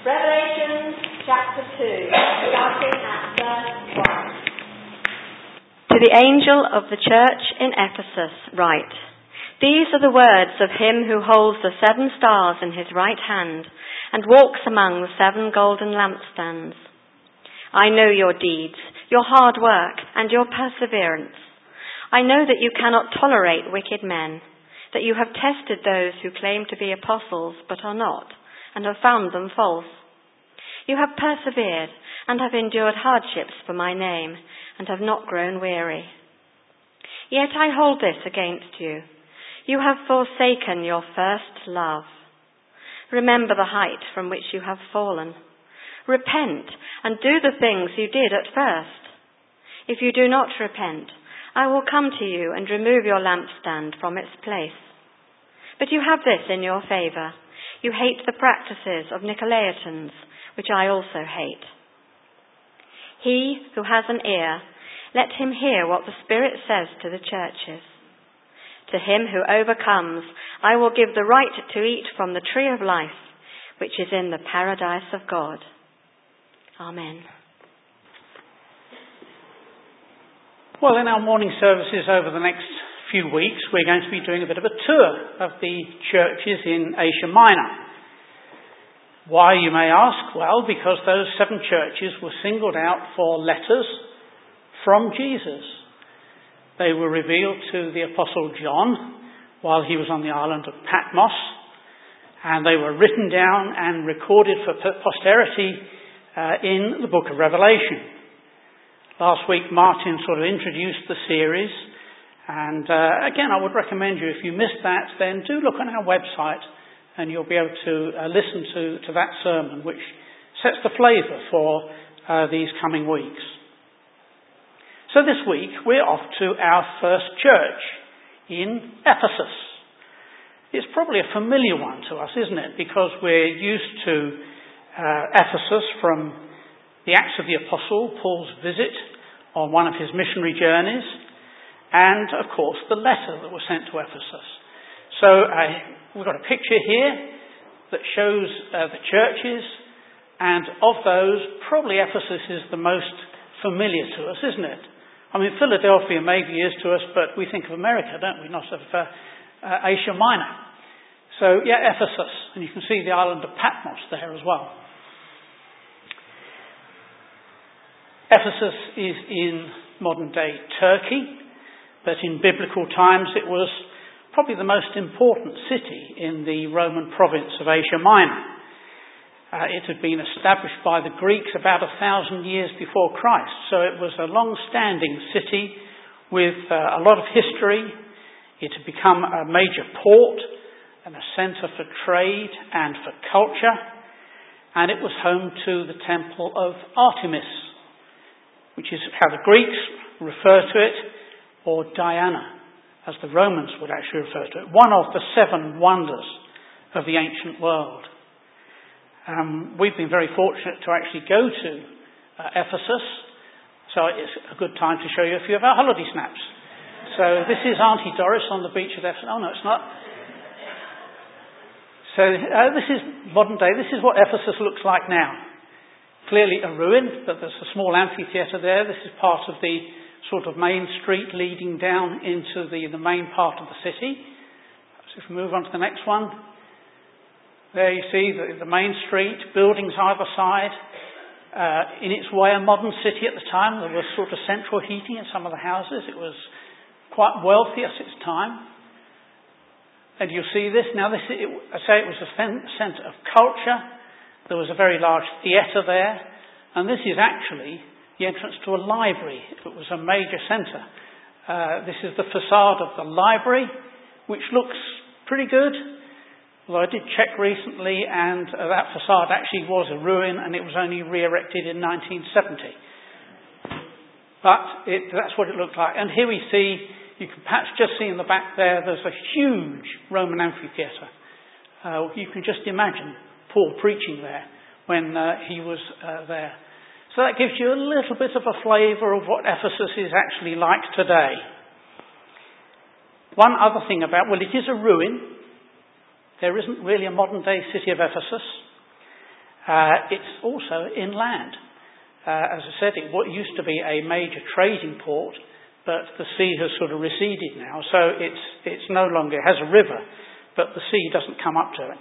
Revelation chapter 2, starting at verse 1. To the angel of the church in Ephesus write, These are the words of him who holds the 7 stars in his right hand and walks among the 7 golden lampstands. I know your deeds, your hard work, and your perseverance. I know that you cannot tolerate wicked men, that you have tested those who claim to be apostles but are not, and have found them false. You have persevered and have endured hardships for my name, and have not grown weary. Yet I hold this against you. You have forsaken your first love. Remember the height from which you have fallen. Repent and do the things you did at first. If you do not repent, I will come to you and remove your lampstand from its place. But you have this in your favour. You hate the practices of Nicolaitans, which I also hate. He who has an ear, let him hear what the Spirit says to the churches. To him who overcomes, I will give the right to eat from the tree of life, which is in the paradise of God. Amen. Well, in our morning services over the next few weeks, we're going to be doing a bit of a tour of the churches in Asia Minor. Why, you may ask? Well, because those 7 churches were singled out for letters from Jesus. They were revealed to the Apostle John while he was on the island of Patmos, and they were written down and recorded for posterity in the book of Revelation. Last week, Martin sort of introduced the series, and again, I would recommend you, if you missed that, then do look on our website and you'll be able to listen to that sermon, which sets the flavour for these coming weeks. So this week, we're off to our first church in Ephesus. It's probably a familiar one to us, isn't it? Because we're used to Ephesus from the Acts of the Apostle, Paul's visit on one of his missionary journeys, and, of course, the letter that was sent to Ephesus. So we've got a picture here that shows the churches, and of those, probably Ephesus is the most familiar to us, isn't it? I mean, Philadelphia maybe is to us, but we think of America, don't we? Not of Asia Minor. So, yeah, Ephesus. And you can see the island of Patmos there as well. Ephesus is in modern-day Turkey, but in biblical times it was probably the most important city in the Roman province of Asia Minor. It had been established by the Greeks about 1,000 years before Christ, so it was a long-standing city with a lot of history. It had become a major port and a centre for trade and for culture, and it was home to the temple of Artemis, which is how the Greeks refer to it, or Diana, as the Romans would actually refer to it, one of the 7 wonders of the ancient world. We've been very fortunate to actually go to Ephesus, so it's a good time to show you a few of our holiday snaps. So this is Auntie Doris on the beach at Ephesus. Oh no, it's not. So this is modern day. This is what Ephesus looks like now. Clearly a ruin, but there's a small amphitheatre there. This is part of the sort of main street leading down into the main part of the city. So if we move on to the next one. There you see the main street, buildings either side. In its way, a modern city at the time. There was sort of central heating in some of the houses. It was quite wealthy at its time. And you'll see this. Now, I say it was a centre of culture. There was a very large theatre there. And this is actually the entrance to a library. It was a major centre. This is the facade of the library, which looks pretty good. Although I did check recently, and that facade actually was a ruin, and it was only re-erected in 1970. But that's what it looked like. And here we see, you can perhaps just see in the back there's a huge Roman amphitheatre. You can just imagine Paul preaching there when he was there. So that gives you a little bit of a flavour of what Ephesus is actually like today. One other thing about, well, it is a ruin. There isn't really a modern-day city of Ephesus. It's also inland. As I said, it used to be a major trading port, but the sea has sort of receded now, so it's no longer, it has a river, but the sea doesn't come up to it.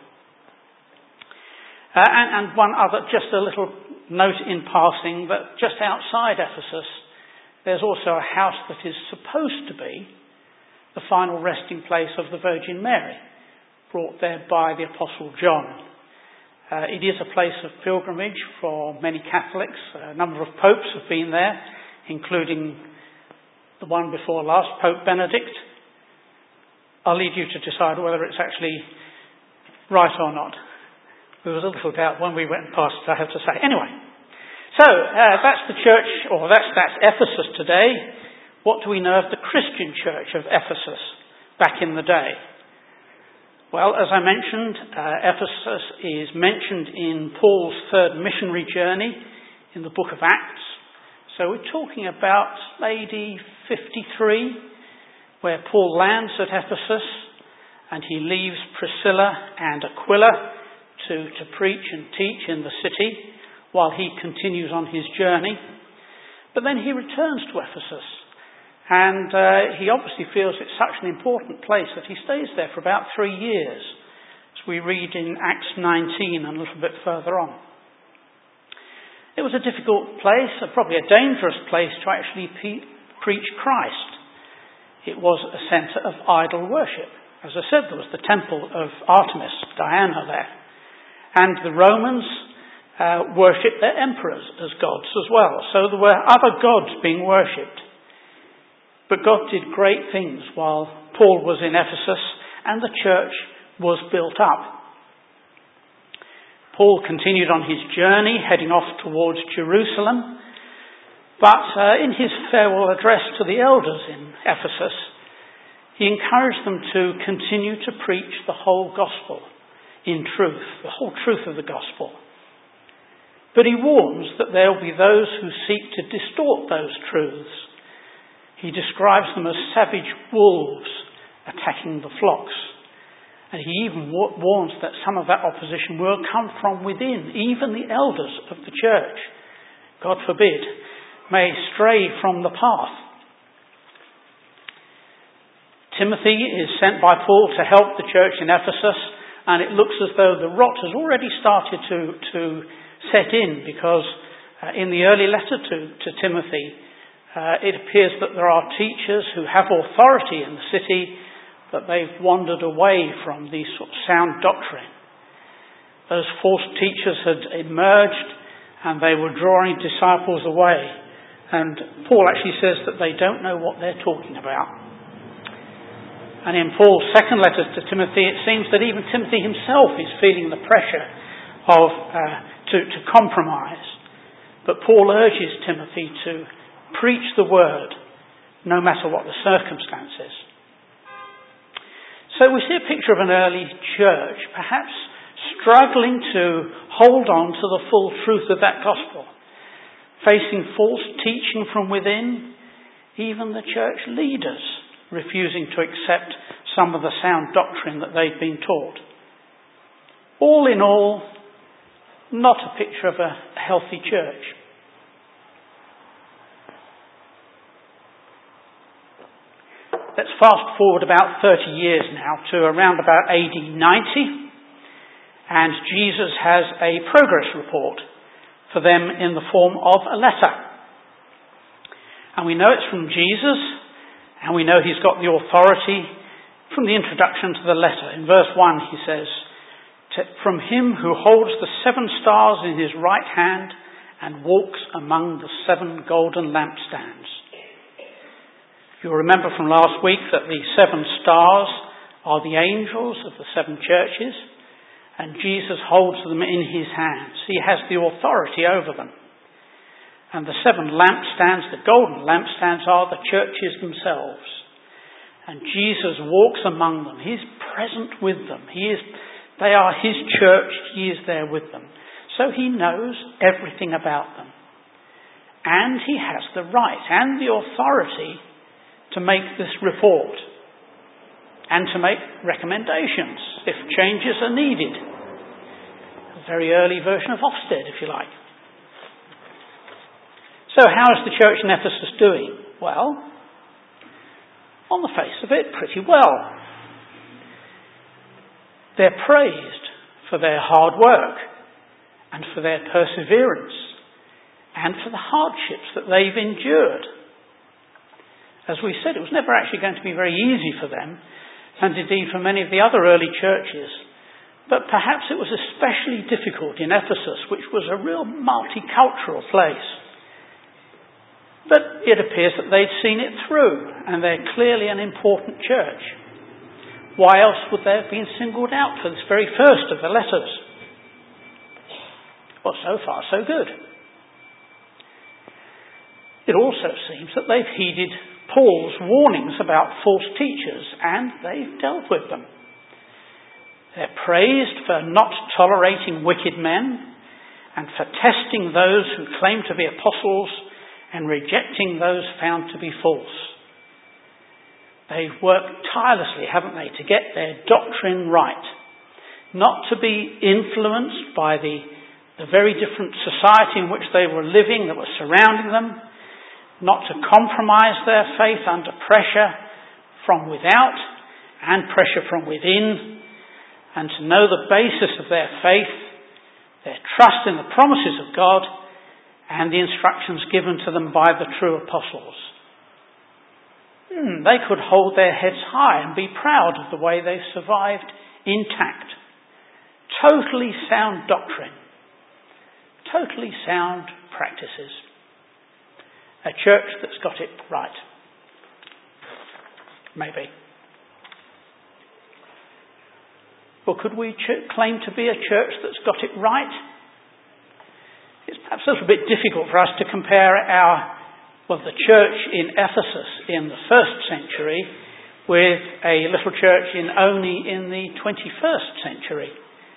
And one other, just a little note in passing, that just outside Ephesus, there's also a house that is supposed to be the final resting place of the Virgin Mary, brought there by the Apostle John. It is a place of pilgrimage for many Catholics. A number of popes have been there, including the one before last, Pope Benedict. I'll leave you to decide whether it's actually right or not. There was a little doubt when we went past it, I have to say. Anyway, so that's the church, or that's Ephesus today. What do we know of the Christian church of Ephesus back in the day? Well, as I mentioned, Ephesus is mentioned in Paul's third missionary journey in the book of Acts. So we're talking about AD 53, where Paul lands at Ephesus and he leaves Priscilla and Aquila to preach and teach in the city while he continues on his journey. But then he returns to Ephesus, and he obviously feels it's such an important place that he stays there for about 3 years, as we read in Acts 19 and a little bit further on. It was a difficult place, probably a dangerous place to actually preach Christ. It was a centre of idol worship. As I said, there was the temple of Artemis, Diana there. And the Romans worshipped their emperors as gods as well. So there were other gods being worshipped. But God did great things while Paul was in Ephesus and the church was built up. Paul continued on his journey, heading off towards Jerusalem. But in his farewell address to the elders in Ephesus, he encouraged them to continue to preach the whole gospel in truth, the whole truth of the gospel. But he warns that there will be those who seek to distort those truths. He describes them as savage wolves attacking the flocks. And he even warns that some of that opposition will come from within, even the elders of the church, God forbid, may stray from the path. Timothy is sent by Paul to help the church in Ephesus, and it looks as though the rot has already started to set in, because in the early letter to Timothy, it appears that there are teachers who have authority in the city, but they've wandered away from the sort of sound doctrine. Those false teachers had emerged, and they were drawing disciples away. And Paul actually says that they don't know what they're talking about. And in Paul's second letter to Timothy, it seems that even Timothy himself is feeling the pressure of to compromise. But Paul urges Timothy to preach the word, no matter what the circumstances. So we see a picture of an early church, perhaps struggling to hold on to the full truth of that gospel, facing false teaching from within, even the church leaders refusing to accept some of the sound doctrine that they've been taught. All in all, not a picture of a healthy church. Let's fast forward about 30 years now to around about AD 90, and Jesus has a progress report for them in the form of a letter. And we know it's from Jesus, and we know he's got the authority from the introduction to the letter. In verse 1 he says, "From him who holds the 7 stars in his right hand and walks among the 7 golden lampstands." You'll remember from last week that the 7 stars are the angels of the 7 churches, and Jesus holds them in his hands. He has the authority over them. And the 7 lampstands, the golden lampstands, are the churches themselves. And Jesus walks among them. He's present with them. They are his church. He is there with them. So he knows everything about them. And he has the right and the authority to make this report and to make recommendations if changes are needed. very early version of Ofsted, if you like. So how is the church in Ephesus doing? Well, on the face of it, pretty well. They're praised for their hard work and for their perseverance and for the hardships that they've endured. As we said, it was never actually going to be very easy for them, and indeed for many of the other early churches. But perhaps it was especially difficult in Ephesus, which was a real multicultural place. But it appears that they'd seen it through, and they're clearly an important church. Why else would they have been singled out for this very first of the letters? Well, so far, so good. It also seems that they've heeded Paul's warnings about false teachers, and they've dealt with them. They're praised for not tolerating wicked men, and for testing those who claim to be apostles and rejecting those found to be false. They've worked tirelessly, haven't they, to get their doctrine right. Not to be influenced by the very different society in which they were living, that was surrounding them. Not to compromise their faith under pressure from without and pressure from within. And to know the basis of their faith, their trust in the promises of God, and the instructions given to them by the true apostles. They could hold their heads high and be proud of the way they survived intact. Totally sound doctrine. Totally sound practices. A church that's got it right. Maybe. Or could we claim to be a church that's got it right? It's perhaps a little bit difficult for us to compare the church in Ephesus in the 1st century with a little church only in the 21st century.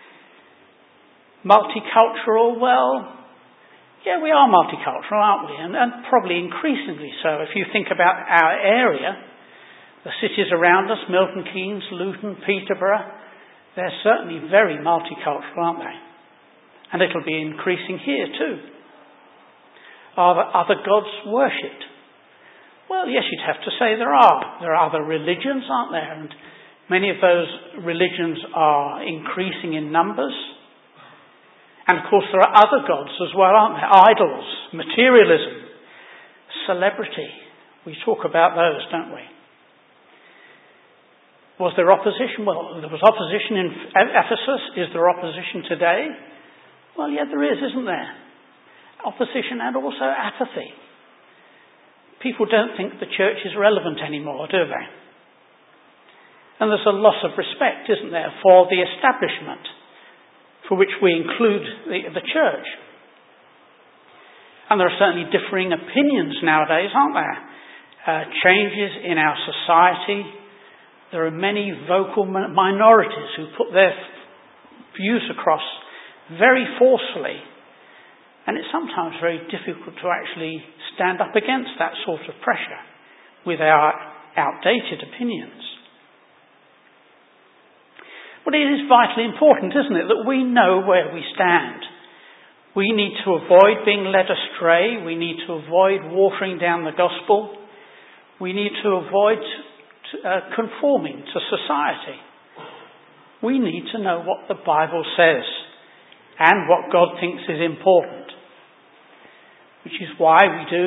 Multicultural, well, yeah, we are multicultural, aren't we? And probably increasingly so. If you think about our area, the cities around us, Milton Keynes, Luton, Peterborough, they're certainly very multicultural, aren't they? And it'll be increasing here too. Are there other gods worshipped? Well, yes, you'd have to say there are. There are other religions, aren't there? And many of those religions are increasing in numbers. And of course there are other gods as well, aren't there? Idols, materialism, celebrity. We talk about those, don't we? Was there opposition? Well, there was opposition in Ephesus. Is there opposition today? Well, yeah, there is, isn't there? Opposition and also apathy. People don't think the church is relevant anymore, do they? And there's a loss of respect, isn't there, for the establishment, for which we include the church. And there are certainly differing opinions nowadays, aren't there? Changes in our society. There are many vocal minorities who put their views across very forcefully. And it's sometimes very difficult to actually stand up against that sort of pressure with our outdated opinions. But it is vitally important, isn't it, that we know where we stand. We need to avoid being led astray. We need to avoid watering down the gospel. We need to avoid conforming to society. We need to know what the Bible says and what God thinks is important. Which is why we do,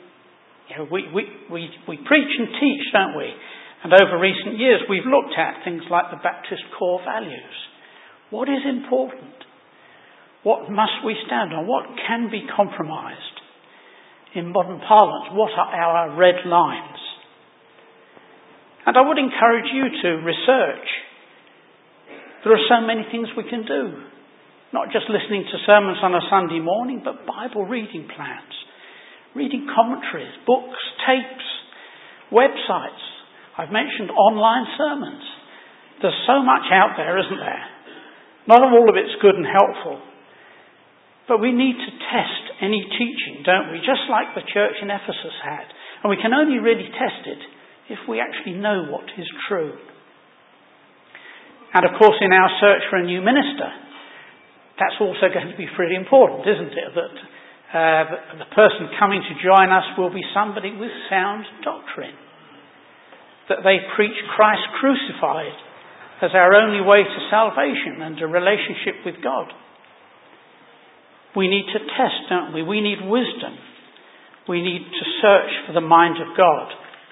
we preach and teach, don't we? And over recent years we've looked at things like the Baptist core values. What is important? What must we stand on? What can be compromised? In modern parlance, what are our red lines? And I would encourage you to research. There are so many things we can do. Not just listening to sermons on a Sunday morning, but Bible reading plans, reading commentaries, books, tapes, websites. I've mentioned online sermons. There's so much out there, isn't there? Not all of it's good and helpful. But we need to test any teaching, don't we? Just like the church in Ephesus had. And we can only really test it if we actually know what is true. And of course, in our search for a new minister, that's also going to be pretty important, isn't it? That the person coming to join us will be somebody with sound doctrine. That they preach Christ crucified as our only way to salvation and a relationship with God. We need to test, don't we? We need wisdom. We need to search for the mind of God.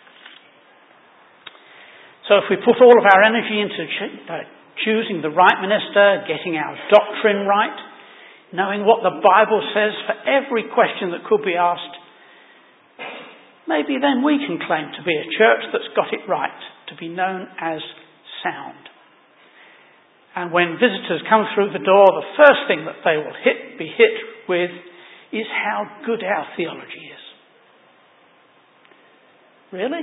So if we put all of our energy into choosing the right minister, getting our doctrine right, knowing what the Bible says for every question that could be asked, maybe then we can claim to be a church that's got it right, to be known as sound. And when visitors come through the door, the first thing that they will be hit with is how good our theology is. Really?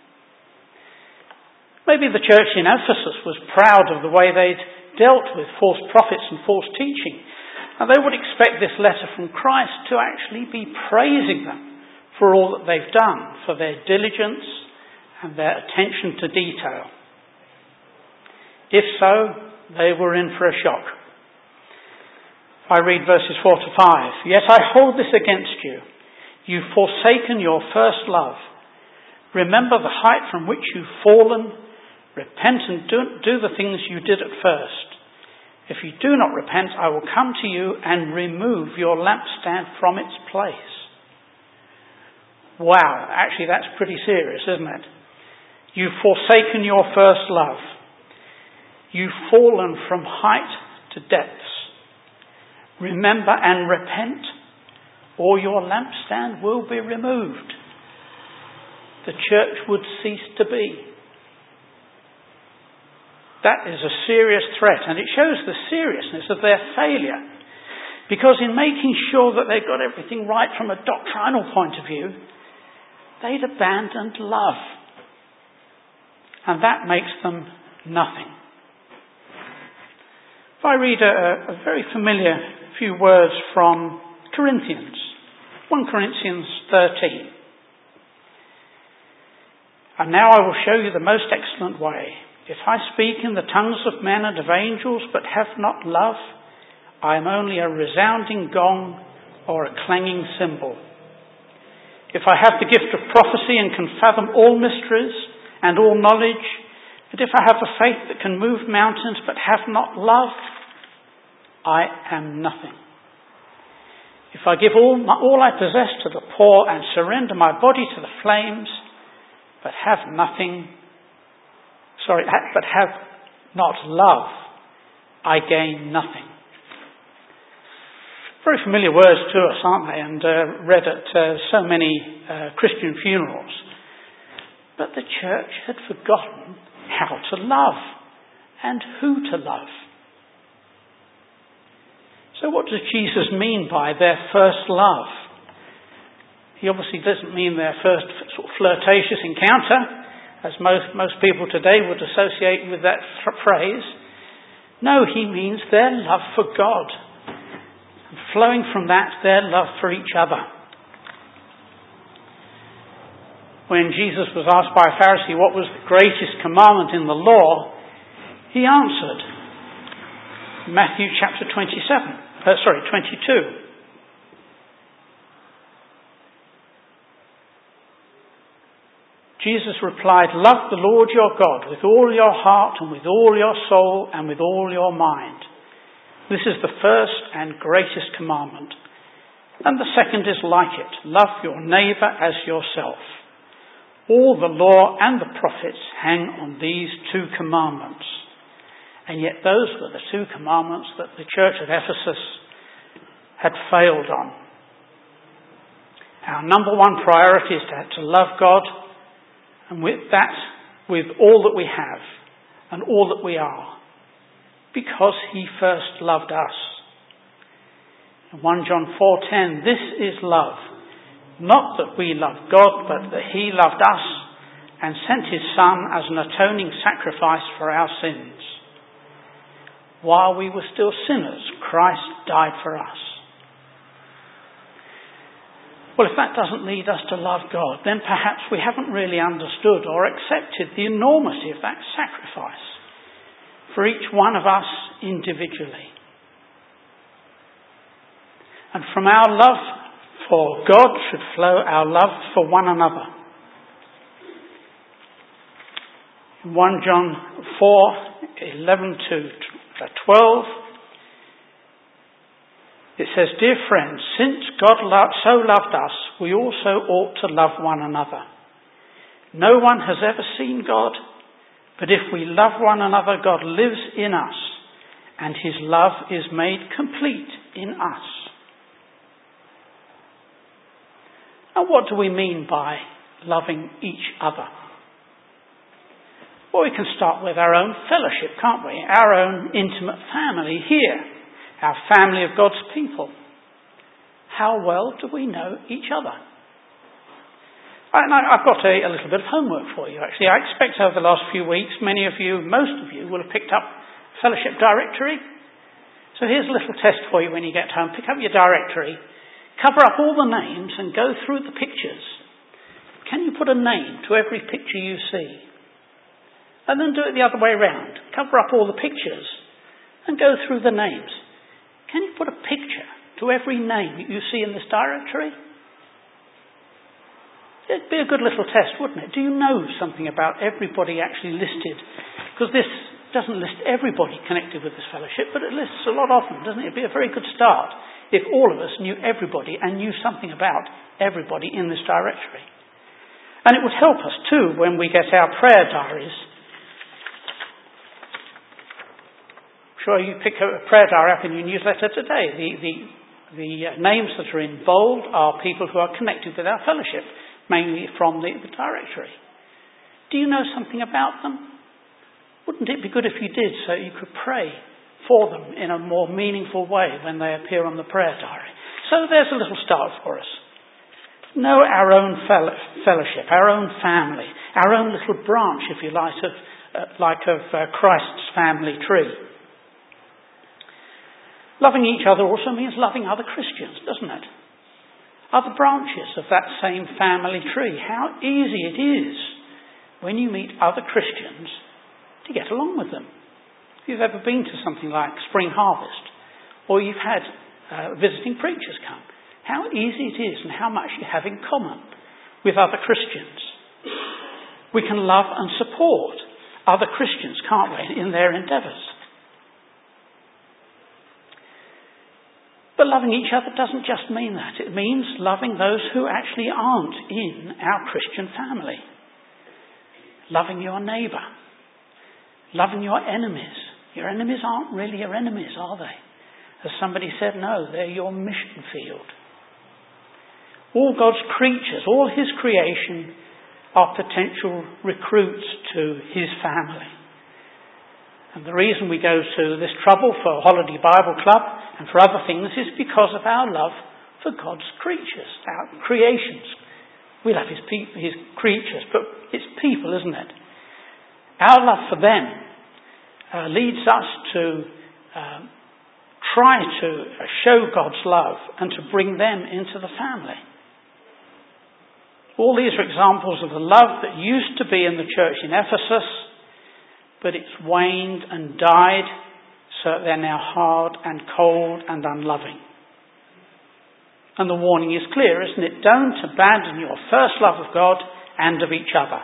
Maybe the church in Ephesus was proud of the way they'd dealt with false prophets and false teaching. And they would expect this letter from Christ to actually be praising them for all that they've done, for their diligence and their attention to detail. If so, they were in for a shock. I read verses 4 to 5. Yet I hold this against you. You've forsaken your first love. Remember the height from which you've fallen. Repent and do the things you did at first. If you do not repent, I will come to you and remove your lampstand from its place. Wow, actually that's pretty serious, isn't it? You've forsaken your first love. You've fallen from height to depths. Remember and repent, or your lampstand will be removed. The church would cease to be. That is a serious threat, and it shows the seriousness of their failure. Because in making sure that they got everything right from a doctrinal point of view, they'd abandoned love. And that makes them nothing. If I read a very familiar few words from Corinthians, 1 Corinthians 13. And now I will show you the most excellent way. If I speak in the tongues of men and of angels, but have not love, I am only a resounding gong or a clanging cymbal. If I have the gift of prophecy and can fathom all mysteries and all knowledge, and if I have a faith that can move mountains but have not love, I am nothing. If I give all I possess to the poor and surrender my body to the flames, but have not love, I gain nothing. Very familiar words to us, aren't they? And read at so many Christian funerals. But the church had forgotten how to love and who to love. So what does Jesus mean by their first love? He obviously doesn't mean their first sort of flirtatious encounter, as most people today would associate with that phrase. No, he means their love for God. And flowing from that, their love for each other. When Jesus was asked by a Pharisee what was the greatest commandment in the law, he answered, Matthew chapter 22. Jesus replied, love the Lord your God with all your heart and with all your soul and with all your mind. This is the first and greatest commandment. And the second is like it. Love your neighbour as yourself. All the law and the prophets hang on these two commandments. And yet those were the two commandments that the church at Ephesus had failed on. Our number one priority is to love God, and with that, with all that we have and all that we are, because he first loved us. In 1 John 4:10, this is love, not that we loved God, but that he loved us and sent his Son as an atoning sacrifice for our sins. While we were still sinners, Christ died for us. Well, if that doesn't lead us to love God, then perhaps we haven't really understood or accepted the enormity of that sacrifice for each one of us individually. And from our love for God should flow our love for one another. In 1 John 4:11-12, it says, "Dear friends, since God so loved us, we also ought to love one another. No one has ever seen God, but if we love one another, God lives in us, and his love is made complete in us." Now, what do we mean by loving each other? Well, we can start with our own fellowship, can't we? Our own intimate family here, our family of God's people. How well do we know each other? I've got a little bit of homework for you, actually. I expect over the last few weeks, most of you, will have picked up a fellowship directory. So here's a little test for you when you get home. Pick up your directory, cover up all the names and go through the pictures. Can you put a name to every picture you see? And then do it the other way around. Cover up all the pictures and go through the names. Can you put a picture to every name you see in this directory? It'd be a good little test, wouldn't it? Do you know something about everybody actually listed? Because this doesn't list everybody connected with this fellowship, but it lists a lot of them, doesn't it? It'd be a very good start if all of us knew everybody and knew something about everybody in this directory. And it would help us too when we get our prayer diaries. Sure, you pick a prayer diary up in your newsletter today. The names that are in bold are people who are connected with our fellowship, mainly from the directory. Do you know something about them? Wouldn't it be good if you did, so you could pray for them in a more meaningful way when they appear on the prayer diary? So there's a little start for us. Know our own fellowship, our own family, our own little branch, if you like, of Christ's family tree. Loving each other also means loving other Christians, doesn't it? Other branches of that same family tree. How easy it is when you meet other Christians to get along with them. If you've ever been to something like Spring Harvest, or you've had visiting preachers come, how easy it is and how much you have in common with other Christians. We can love and support other Christians, can't we, in their endeavours. But loving each other doesn't just mean that. It means loving those who actually aren't in our Christian family. Loving your neighbour. Loving your enemies. Your enemies aren't really your enemies, are they? As somebody said, no, they're your mission field. All God's creatures, all his creation, are potential recruits to his family. And the reason we go to this trouble for Holiday Bible Club and for other things is because of our love for God's creatures, our creations. We love his creatures, but it's people, isn't it? Our love for them leads us to try to show God's love and to bring them into the family. All these are examples of the love that used to be in the church in Ephesus, but it's waned and died, so they're now hard and cold and unloving. And the warning is clear, isn't it? Don't abandon your first love of God and of each other.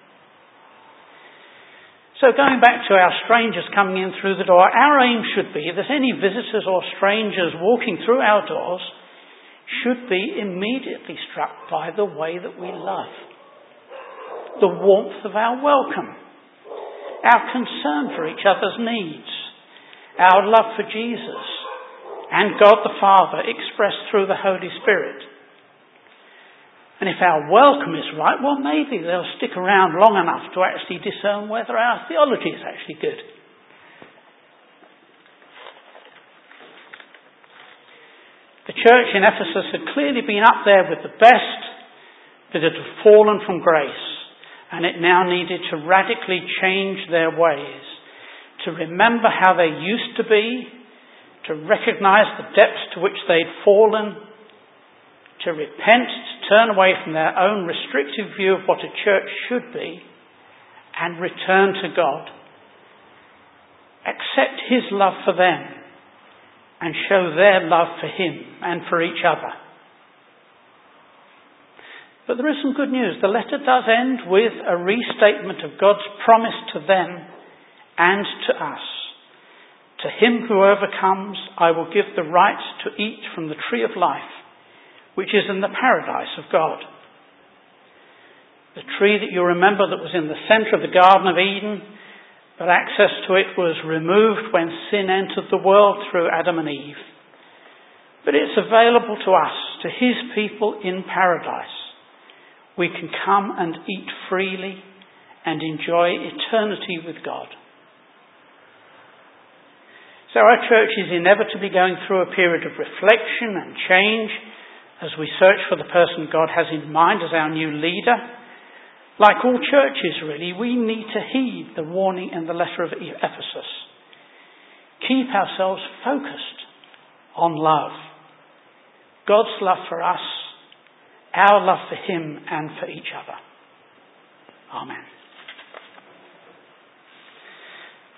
So going back to our strangers coming in through the door, our aim should be that any visitors or strangers walking through our doors should be immediately struck by the way that we love, the warmth of our welcome, our concern for each other's needs, our love for Jesus and God the Father expressed through the Holy Spirit. And if our welcome is right, well, maybe they'll stick around long enough to actually discern whether our theology is actually good. The church in Ephesus had clearly been up there with the best, but it had fallen from grace, and it now needed to radically change their ways, to remember how they used to be, to recognise the depths to which they'd fallen, to repent, to turn away from their own restrictive view of what a church should be, and return to God. Accept his love for them, and show their love for him and for each other. But there is some good news. The letter does end with a restatement of God's promise to them and to us. To him who overcomes, I will give the right to eat from the tree of life, which is in the paradise of God. The tree that you remember that was in the centre of the Garden of Eden, but access to it was removed when sin entered the world through Adam and Eve. But it's available to us, to his people in paradise. We can come and eat freely and enjoy eternity with God. So our church is inevitably going through a period of reflection and change as we search for the person God has in mind as our new leader. Like all churches, really, we need to heed the warning in the letter of Ephesus. Keep ourselves focused on love. God's love for us, our love for him and for each other. Amen.